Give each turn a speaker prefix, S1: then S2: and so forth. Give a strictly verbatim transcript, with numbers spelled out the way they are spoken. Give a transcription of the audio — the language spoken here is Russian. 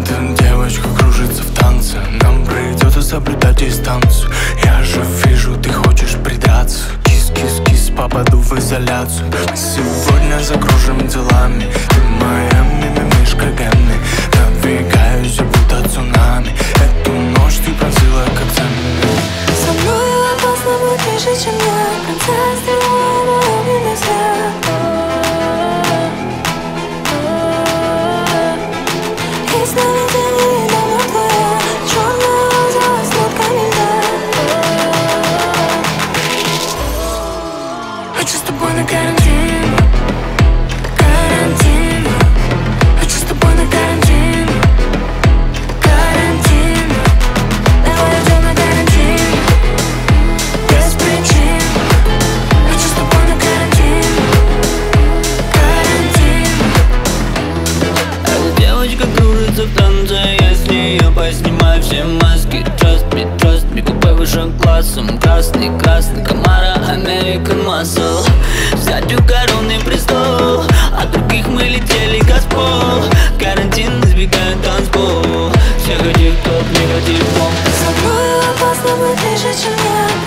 S1: Эта девочка кружится в танце, нам придется соблюдать дистанцию. Я же вижу, ты хочешь придраться. Кис-кис-кис, попаду в изоляцию. Мы сегодня загружим делами. Ты моя мимимишка Генни. Надвигаюсь, будто цунами. Эту ночь ты пронзила когтями.
S2: Со мной опасно быть ближе, чем я. Конца стрела, мой огненный взгляд. И сновидение давно твоя. Черная роза с нотками льда. Хочу с тобой на карантин. Карантин. Хочу с тобой на карантин. Карантин. Давай уйдем на карантин. Без причин. Хочу с тобой на карантин. Карантин.
S3: Эта девочка кружится в танце, я с нее поснимаю все маски. Trust me, trust me, купе выше классом. Красный, красный, Камара, American Muscle. Взять у коронный престол, от других мы летели Газпол. Карантин избегает танцпол. Всех этих топ негатив бомб.
S2: Со мной опасно быть ближе, чем я.